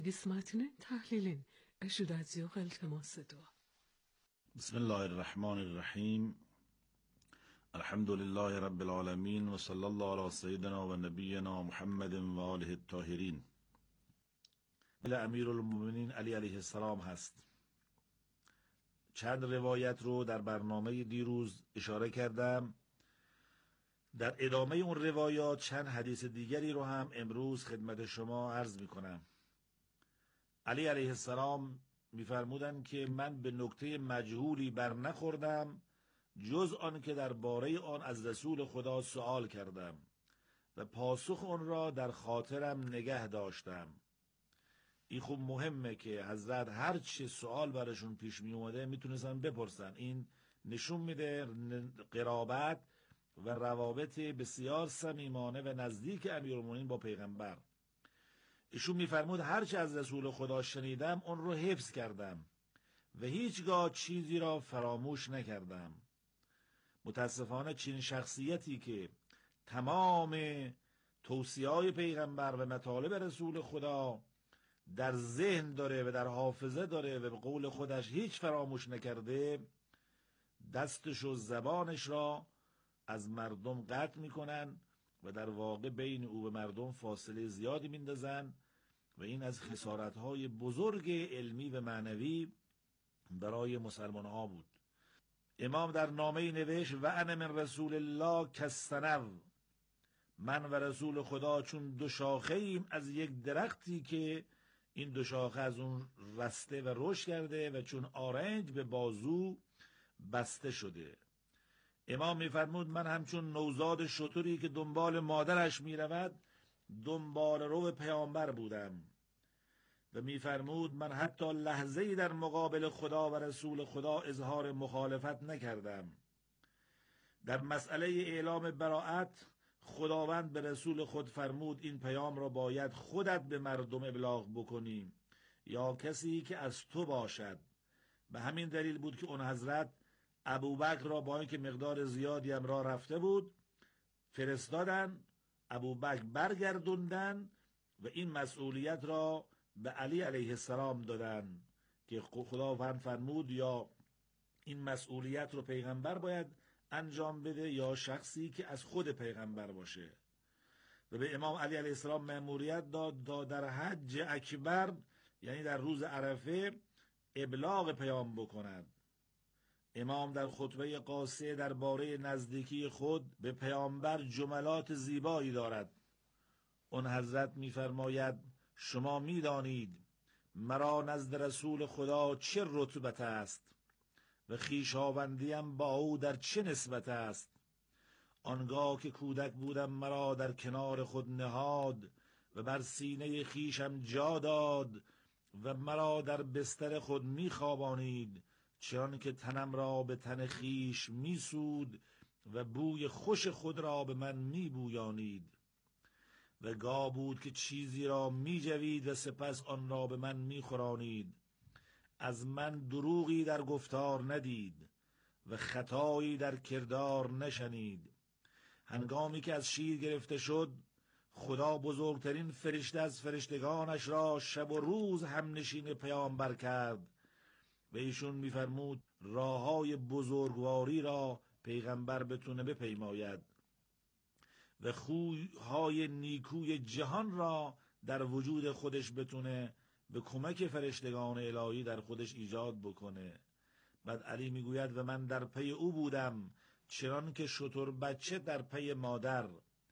Gizmatinin tahlilin eşidazio iltimas dua. بسم الله الرحمن الرحیم. الحمد لله رب العالمین و صلی الله علی سیدنا و نبینا محمد و آله الطاهرین. امیر المؤمنین علی علیه السلام هست. چند روایت رو در برنامه دیروز اشاره کردم. در ادامه اون روایات چند حدیث دیگری رو هم امروز خدمت شما عرض میکنم. علی علیه السلام میفرمودند که من به نکته مجهولی بر نخوردم جز آن که درباره آن از رسول خدا سوال کردم و پاسخ آن را در خاطرم نگه داشتم. این خوب مهمه که حضرت هر چه سوال برشون پیش می اومده میتونستن بپرسن. این نشون میده قرابت و روابط بسیار صمیمانه و نزدیک امیرالمومنین با پیغمبر. ایشون میفرمود هر چه از رسول خدا شنیدم اون رو حفظ کردم و هیچگاه چیزی را فراموش نکردم. متاسفانه چنین شخصیتی که تمام توصیه‌های پیغمبر و مطالب رسول خدا در ذهن داره و در حافظه داره و به قول خودش هیچ فراموش نکرده، دستش و زبانش را از مردم قطع میکنن و در واقع بین او و مردم فاصله زیادی میندازن و این از خسارت‌های بزرگ علمی و معنوی برای مسلمان ها بود. امام در نامه‌ای نوشت و انا من رسول الله کالسنو، من و رسول خدا چون دو شاخه ایم از یک درختی که این دو شاخه از اون رسته و رشد کرده و چون آرنج به بازو بسته شده. امام میفرمود من همچون نوزاد شتری که دنبال مادرش میرود دنبال رو پیامبر بودم. و میفرمود من حتی لحظه‌ای در مقابل خدا و رسول خدا اظهار مخالفت نکردم. در مسئله اعلام براءت خداوند به رسول خود فرمود این پیام را باید خودت به مردم ابلاغ بکنی یا کسی که از تو باشد. به همین دلیل بود که اون حضرت ابوبکر را با اینکه مقدار زیادی هم راه رفته بود فرستادن، ابوبکر برگردوندن و این مسئولیت را به علی علیه السلام دادن که خداوند فرمود یا این مسئولیت رو پیغمبر باید انجام بده یا شخصی که از خود پیغمبر باشه. و به امام علی علیه السلام مأموریت داد در حج اکبر یعنی در روز عرفه ابلاغ پیام بکند. امام در خطبه قاصه درباره نزدیکی خود به پیامبر جملات زیبایی دارد. اون حضرت می‌فرماید شما می‌دانید مرا نزد رسول خدا چه رتبت است و خویشاوندیم با او در چه نسبت است. آنگاه که کودک بودم مرا در کنار خود نهاد و بر سینه خویشم جا داد و مرا در بستر خود می‌خوابانید چون که تنم را به تن خویش می‌سود و بوی خوش خود را به من می‌بویانید. و گاه بود که چیزی را می‌جوید و سپس آن را به من می‌خورانید. از من دروغی در گفتار ندید و خطایی در کردار نشنید. هنگامی که از شیر گرفته شد خدا بزرگترین فرشته از فرشتگانش را شب و روز همنشین پیامبر کرد و ایشون می‌فرمود راه‌های بزرگواری را پیغمبر بتونه بپیماید و خوی‌های نیکوی جهان را در وجود خودش بتونه به کمک فرشتگان الهی در خودش ایجاد بکنه. بعد علی میگوید و من در پی او بودم چنان که شتر بچه در پی مادر.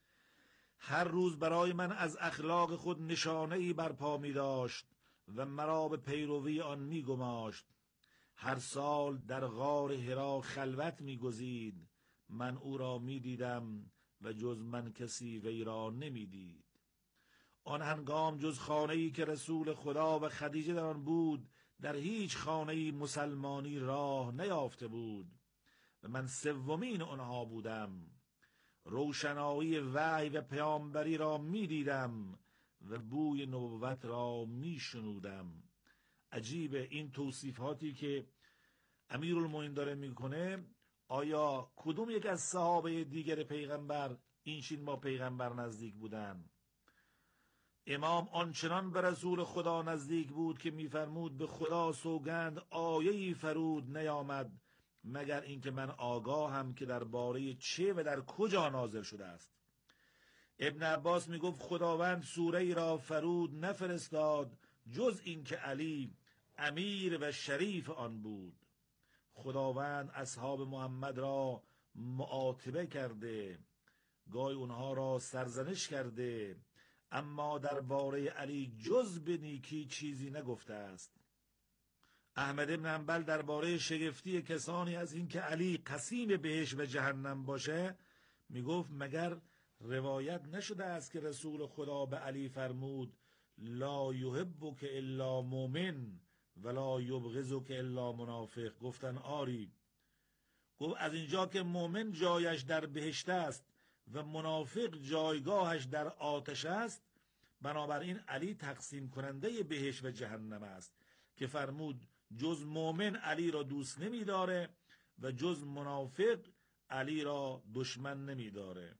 هر روز برای من از اخلاق خود نشانه‌ای برپا می داشت و مرا به پیروی آن می گماشت. هر سال در غار حرا خلوت می گزید. من او را می دیدم و جز من کسی وی را نمی دید. آن هنگام جز خانه‌ای که رسول خدا و خدیجه در آن بود در هیچ خانه‌ای مسلمانی راه نیافته بود و من سومین آنها بودم. روشنایی وحی و پیامبری را می دیدم و بوی نبوت را می شنودم. عجیبه این توصیفاتی که امیرالمومنین داره میکنه. آیا کدوم یک از صحابه دیگر پیغمبر این چنین با پیغمبر نزدیک بودن؟ امام آنچنان به رسول خدا نزدیک بود که میفرمود به خدا سوگند آیه‌ای فرود نیامد مگر اینکه من آگاهم که درباره چه و در کجا نازل شده است. ابن عباس میگفت خداوند سوره ای را فرود نفرستاد جز اینکه علی امیر و شریف آن بود. خداوند اصحاب محمد را معاتبه کرده، گاهی اونها را سرزنش کرده، اما درباره علی جز به نیکی چیزی نگفته است. احمد ابن حنبل درباره شگفتی کسانی از اینکه علی قسیم بهشت و جهنم باشه میگفت مگر روایت نشده است که رسول خدا به علی فرمود لا یحبک الا مؤمن ولا یبغضک الا منافق؟ گفتن آری. گفت از اینجا که مؤمن جایش در بهشت است و منافق جایگاهش در آتش است، بنابراین علی تقسیم کننده بهشت و جهنم است که فرمود جز مؤمن علی را دوست نمی داره و جز منافق علی را دشمن نمی داره.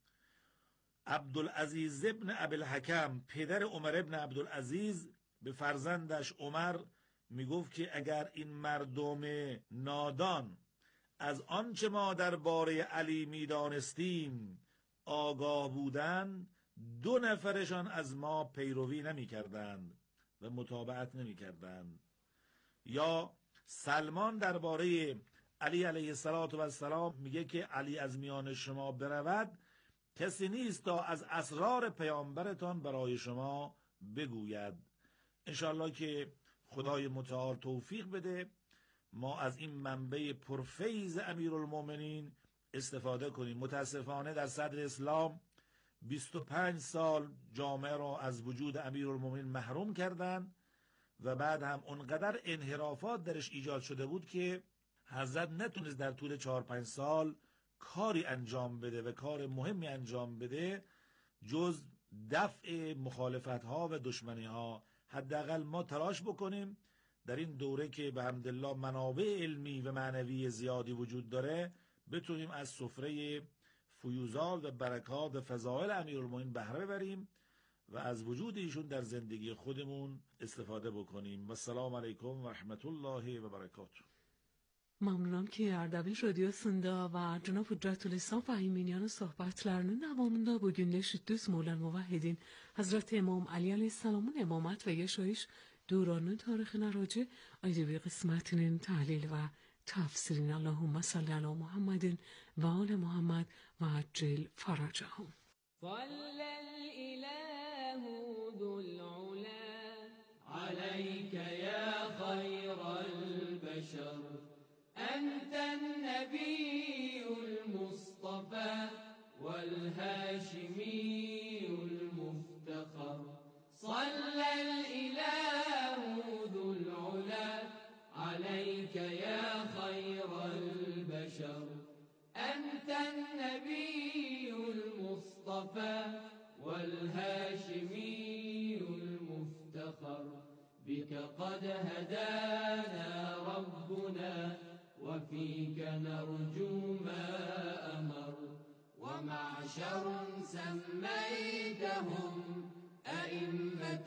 عبدالعزیز ابن ابوالحکم پدر عمر ابن عبدالعزیز به فرزندش عمر می گفت که اگر این مردم نادان از آنچه ما درباره علی می دانستیم آگاه بودند 2 نفرشان از ما پیروی نمی کردند و متابعت نمی کردند. یا سلمان درباره علی علیه السلام میگه که علی از میان شما برود کسی نیست تا از اسرار پیامبرتان برای شما بگوید. انشالله که خدای متعال توفیق بده ما از این منبع پرفیض امیرالمومنین استفاده کنیم. متاسفانه در صدر اسلام 25 سال جامعه را از وجود امیرالمومنین محروم کردند و بعد هم اونقدر انحرافات درش ایجاد شده بود که حضرت نتونست در طول 4-5 سال کاری انجام بده و کار مهمی انجام بده جز دفع مخالفت ها و دشمنی ها. حداقل ما تلاش بکنیم در این دوره که به حمدالله منابع علمی و معنوی زیادی وجود داره بتونیم از سفره فیوزات و برکات و فضائل امیرالمومنین بهره ببریم و از وجود ایشون در زندگی خودمون استفاده بکنیم. و السلام علیکم و رحمت الله و برکاته. Mamnunum ki Ardabil Radyosu'nda ve Cenab-ı Hüccetülislam Fahiminiyan'ın sohbetlerinin devamında bugün de Şüddüz Mevlen Muvahhedin Hazreti İmam Ali Aleyhisselam'ın imamet ve yaşayış دوران تاریخ راجع آیده به قسمتinin تحلیل و تفسیرین. اللهم صل علی محمد و آل محمد و عجل فرجهم. صلى الإله ذو العلا عليك يا خير البشر أنت النبي المصطفى والهاشمي المفتخر. صلى الإله ذو العلا عليك يا خير البشر أنت النبي المصطفى والهاشمي المفتخر. بك قد هدانا ربنا وفيك نرجو ما أمر. ومعشر سميتهم أئمة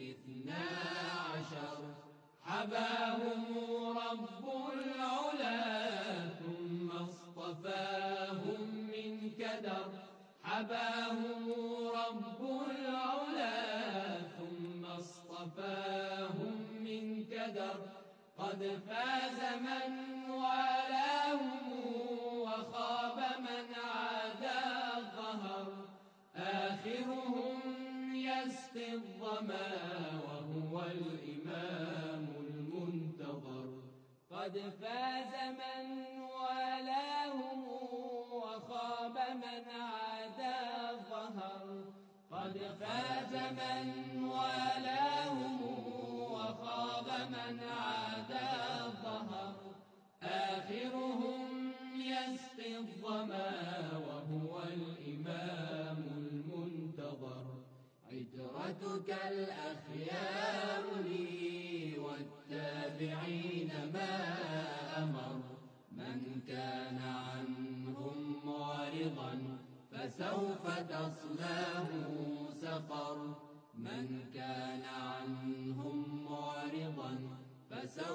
12 حباهم رب العلا ثم اصطفاهم من كدر. حباهم رب العلا ثم اصطفاهم من كدر. قد فاز من والاهم وخاب من عادى ظهر. آخرهم يسقي الظما وهو الإمام المنتظر. قد فاز من والاهم وخاب من عادى ظهر. قد فاز من والاهم وخاب من عادى ظهر. آخرهم يسقي الظما وهو الإمام المنتظر. عترتك الأخيار لي والتابعين ما أمر. من كان عنهم معرضا فسوف تصلاه سقر. من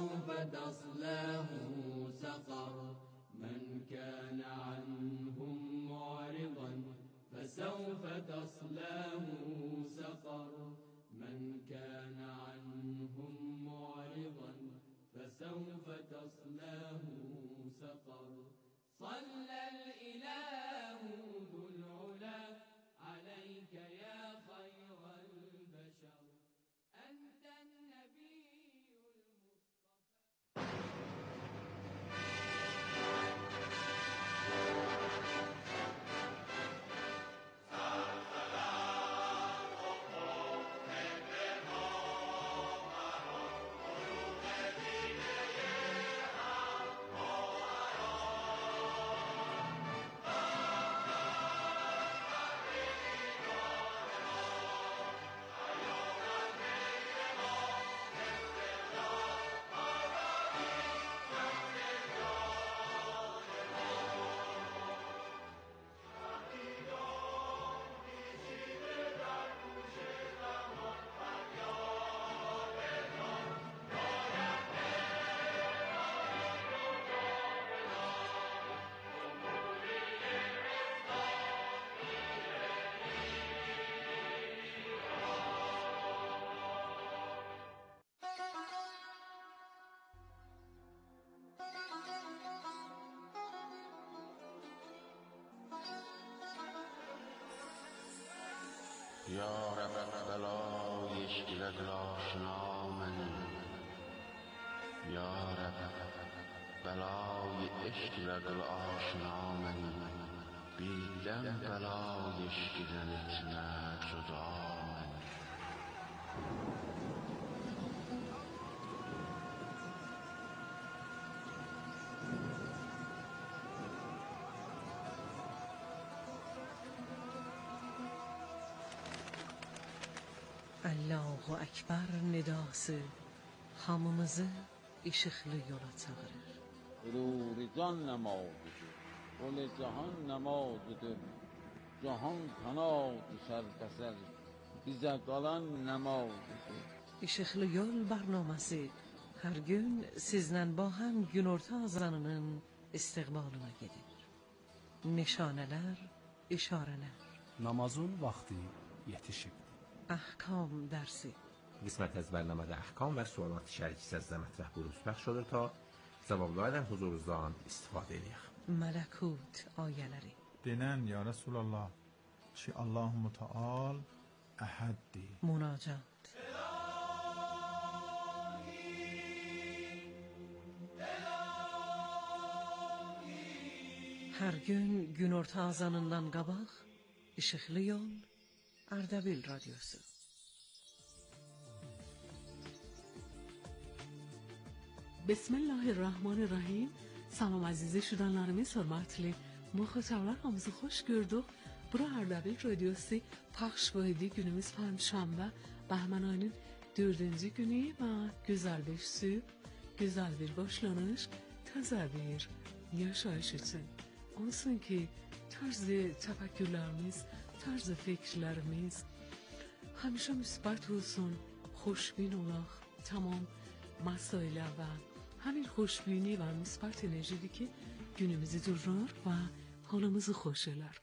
فسوف تصلاه سقر من كان عنهم معرضا فسوف تصلاه سقر من كان عنهم معرضا فسوف تصلاه سقر صلى الإله ذو العلا عليك يا خير البشر أنت النبي یا رب بلای اشکل آشنا منی یا رب بلای اشکل آشنا منی بیدم بلای اشکل نتنه جدا منی Allahu Akbar nidası hamımızı ışıklı yola çağırır. Ruri can namazıdır, qol cahan namazıdır, cahan kanadı sərbəsər, bizə qalan namazıdır. Işıklı Yol برنامesi her gün sizden با هم günorta azanının istiqbalına gelir. Nişaneler, işareler. Namazın vaxtı yetişib. احکام درسی قسمت از برنامه احکام و سوالات شریکی از مطرح بروز پخش شده تا cavablardan huzurunuzdan istifadə edək. ملکوت آیەləri denən ya Resulallah ki Allah Müteal əhəddir. مناجات Her gün günorta azanından qabaq İşıqlı Yol Ardabil Radyosu. بسم الله الرحمن الرحیم. Salam əziz eşidənlərimiz, hörmətli müxatablar, hamınızı xoş gördük. Bura Ardabil Radyosu pəxş etdiyi günümüz Pənşənbə, Bəhmən ayının 4-cü günü və gözəl bir sübh, gözəl bir başlanış, təzə bir yaşayış üçün. Olsun ki, tarzı təfəkkürlərimiz, tarzı fikirlərimiz həmişə müsbət olsun, xoşbin olaq tamam məsailə və همین خوشبینی و مثبت انرژی که günümüzü durur و halımızı xoş elər.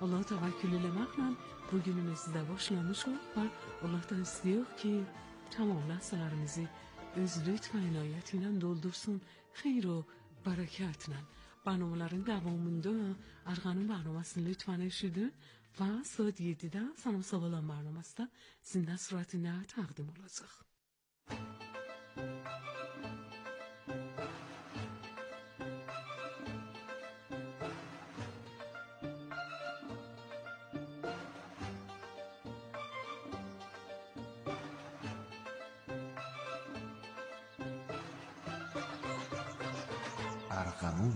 Allah tevekkülülemakla bugünümüzde başlamış ve Allah'tan istiyor ki tamam lahzalarımızı öz lütf ve inayetiyle doldursun xeyr و bereketlə. Barnamelerin devamında Ergan'ın barnamasını lütfen eşidin ve saat 7'de Sanam Savalan barnamasında zinde suratine takdim olacak. ارغنون.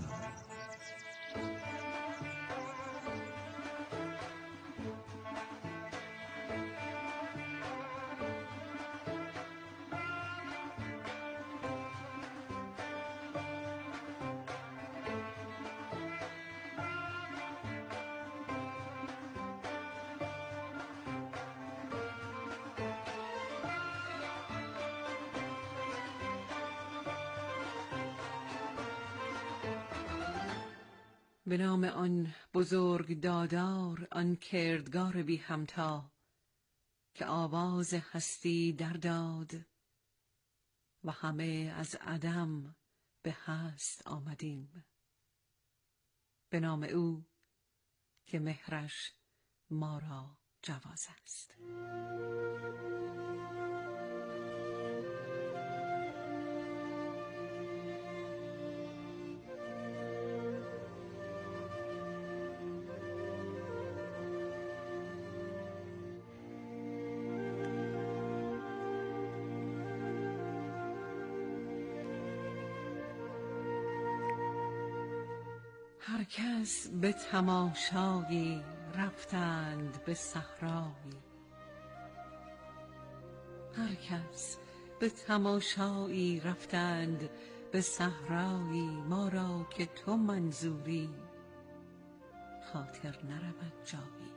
به نام آن بزرگ دادار، آن کردگار بی همتا که آواز هستی در داد و همه از عدم به هست آمدیم. به نام او که مهرش ما را جواز است. هر کس به تماشایی رفتند به صحرایی، هر کس به تماشایی رفتند به صحرایی، ما را که تو منظوری خاطر نرود جایی.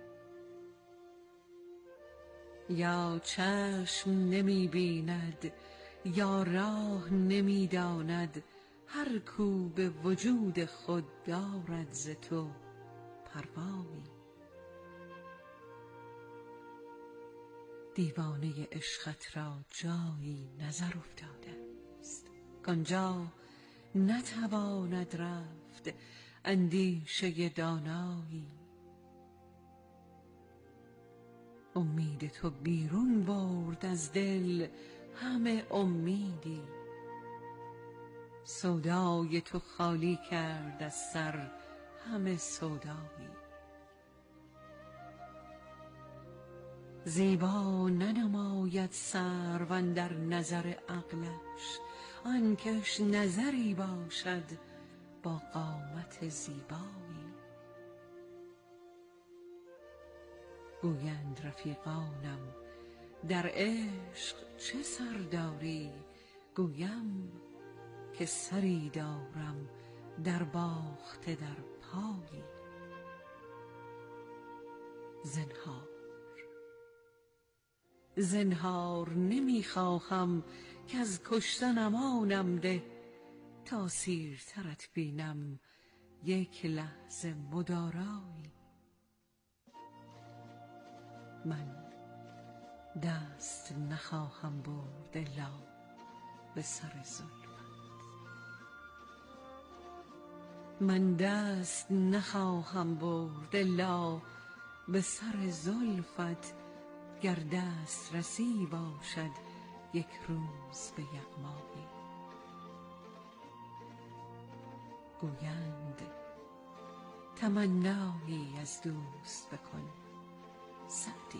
یا چشم نمی بیند یا راه نمی داند، هر کو به وجود خود دارد ز تو پروایی. دیوانه عشقت را جایی نظر افتاده است کانجا نتواند رفت اندیشه دانایی. امید تو بیرون برد از دل همه امیدی، سودای تو خالی کرد از سر همه سودایی. زیبا ننماید سرو اندر نظر عقلش، آنکش نظری باشد با قامت زیبایی. گویند رفیقانم در عشق چه سر داری، گویم که سری دارم در باخته در پایی. زنهار زنهار نمیخواهم که از کشتن امانم ده، تا سیرترت بینم یک لحظه مدارایی. من دست نخواهم برد الا به سر زلفت، من دست نخواهم برد الا به سر زلفت، گر دست رسی باشد یک روز به یغمایی. گویند تمنایی از دوست بکن سعدی،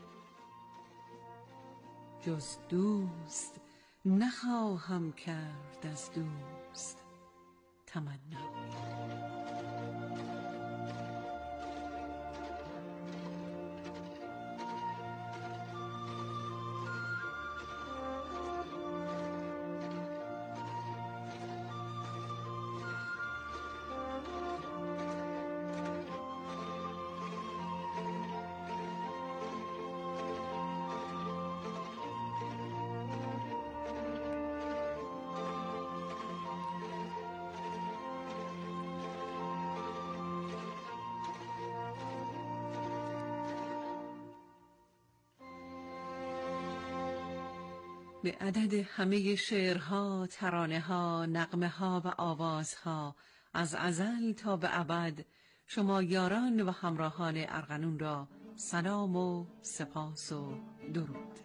جز دوست نخواهم کرد از دوست تمنایی. به عدد همه شعرها، ترانه‌ها، نغمه‌ها و آوازها از ازل تا به ابد شما یاران و همراهان ارغنون را سلام و سپاس و درود.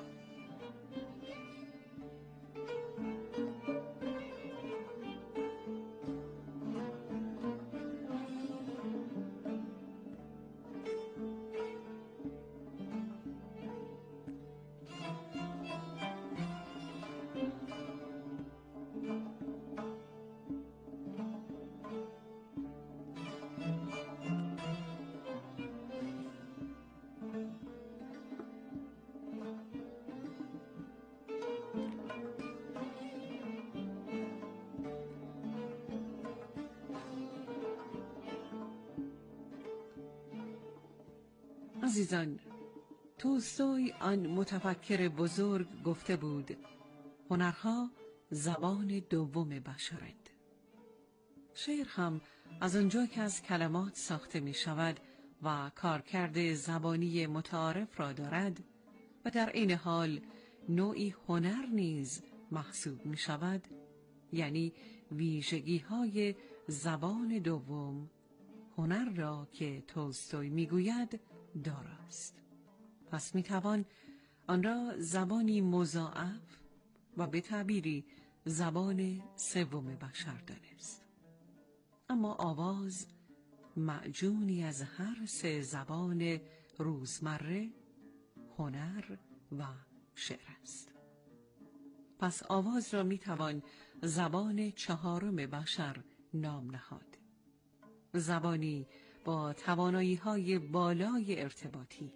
عزیزان، تولستوی آن متفکر بزرگ گفته بود هنرها زبان دوم بشرند. شعر هم از آنجا که از کلمات ساخته می شود و کارکرد زبانی متعارف را دارد و در این حال نوعی هنر نیز محسوب می شود، یعنی ویژگی های زبان دوم، هنر را که تولستوی می گوید داراست. پس می توان آن را زبانی مضاعف و به تعبیری زبان سوم بشر دانست. اما آواز معجونی از هر سه زبان روزمره، هنر و شعر است. پس آواز را می توان زبان چهارم بشر نام نهاد. زبانی با توانایی‌های بالای ارتباطی.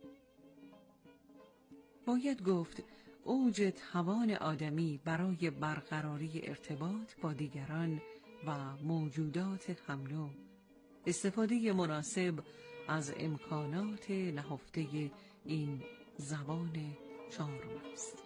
باید گفت اوج توان آدمی برای برقراری ارتباط با دیگران و موجودات هم‌نوع، استفاده مناسب از امکانات نهفته این زبان چهارم است.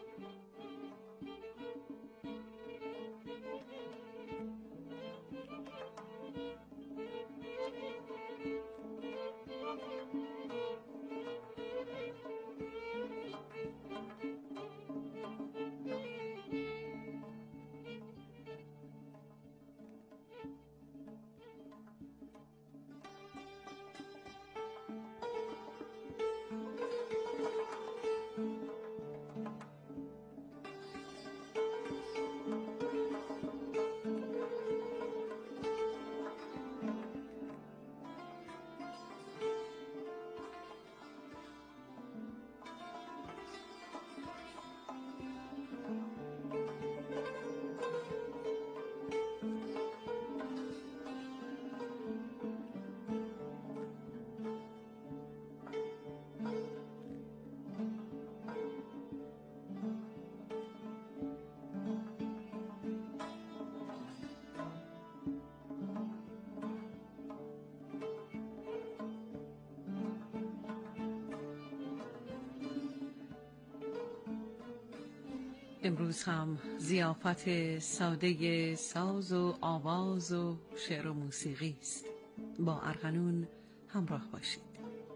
امروز هم ضیافت ساده ساز و آواز و شعر و موسیقی است. با ارغنون همراه باشید.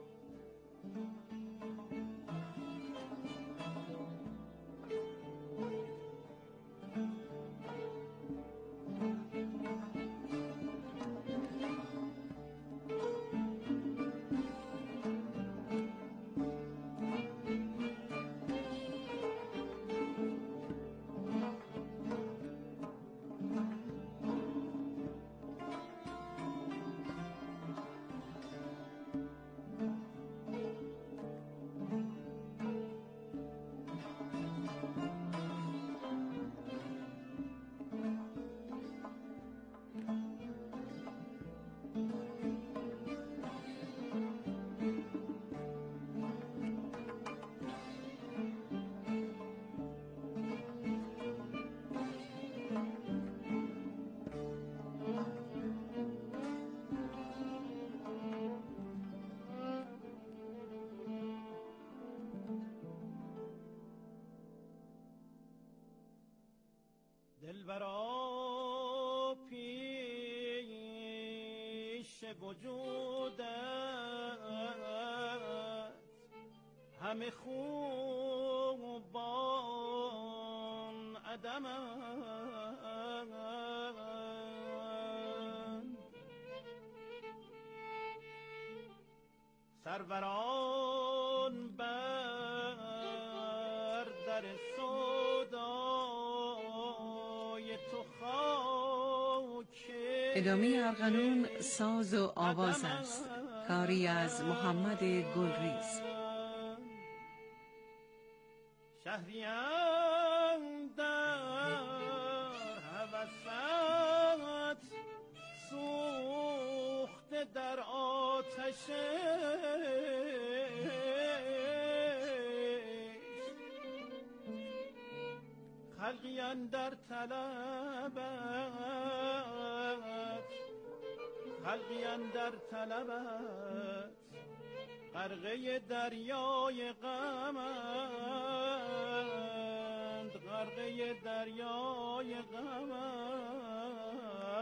دلبرا پیش وجودت همه خوب با عدمند سروران بر در سودای تو خاک. ادامه ارغنون ساز و آواز است، کاری از محمد گلریز. شهریم در هوست سوخته در آتش خلقی اندر طلبت، خلقی اندر طلبت، غرقه دریای غمند، غرقه دریای غمند.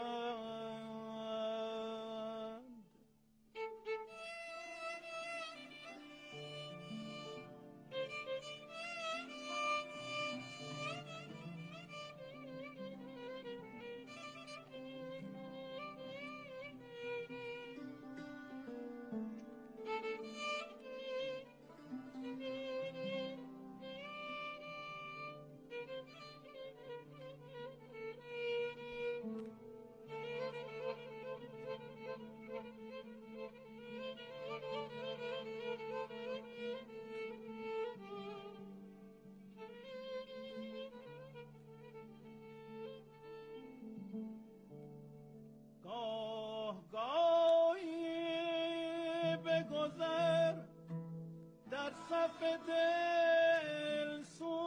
در صف دل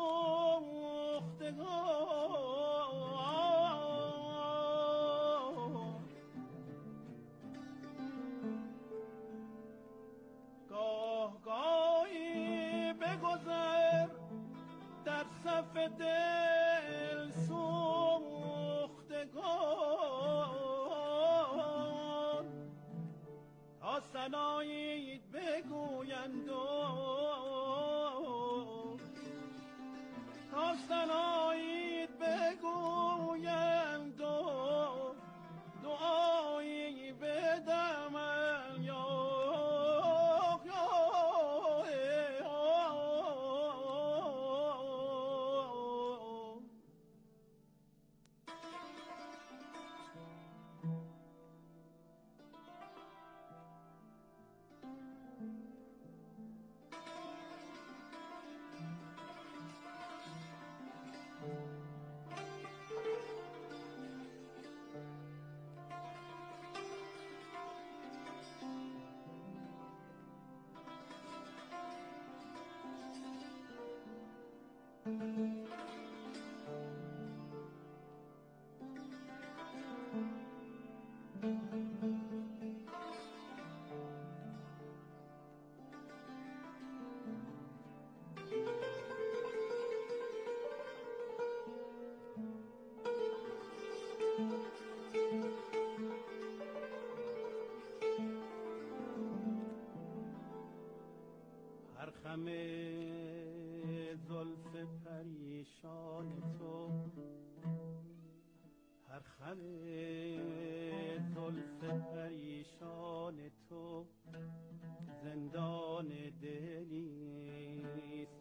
سوختگان، گاه گاهی بگذر در صف دل سوختگان، تا ثنایی بگویند و تا ثنایی بگویند و دعایی بدمن یا هر خم زلف پریشان تو، هر خم زلف پریشان تو زندان دلیست.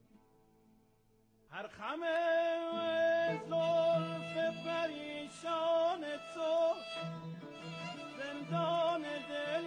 هر خم زلف پریشان